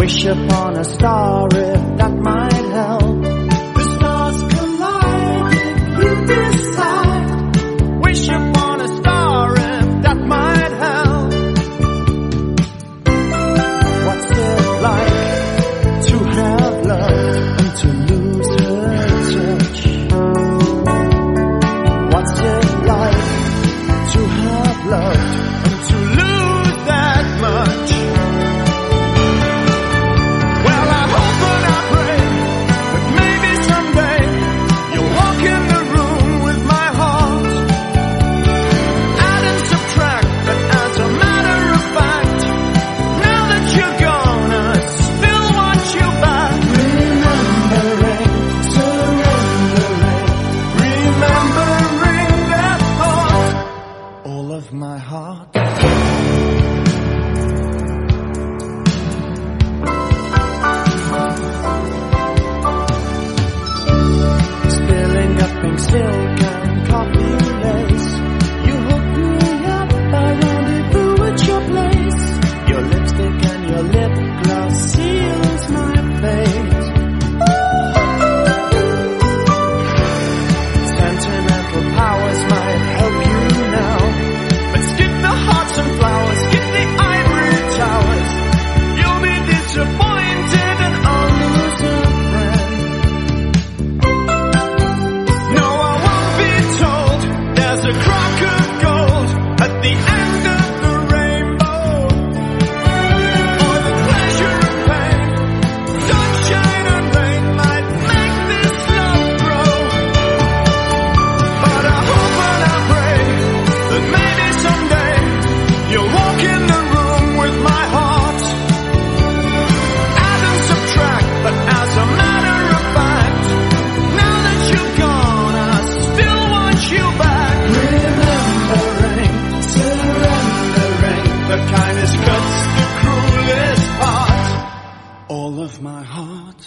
Wish upon a star if that might help. The stars collide if you decide. Wish upon a star if that might help. What's it like to have love and to lose her touch? What's it like to have loved and to lose that much? Of my heart. Spilling up pink silk and coffee lace. You hooked me up, I rendezvous at your place. Your lipstick and your lip gloss seals my fate. Sentimental powers might help you now. Skip the hearts and flowers, skip the ivory towers. You'll be disappointed and I'll lose a friend. No, I won't be told there's a crock of gold at the end of the rainbow. For the pleasure and pain, sunshine and rain might make this love grow. But I hope and I pray that maybe someday you'll walk in the room with my heart. Add and subtract, but as a matter of fact, now that you're gone, I still want you back. Remembering, surrendering, the kindest cuts the cruelest part. All of my heart.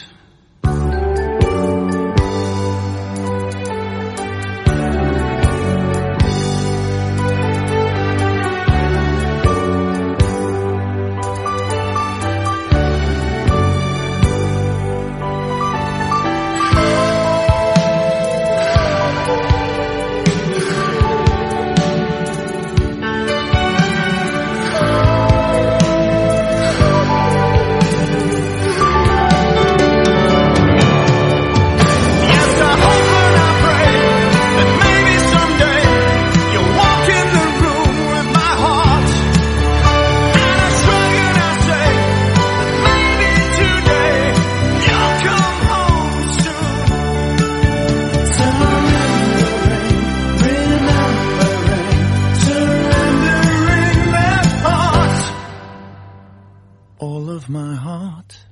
All of my heart.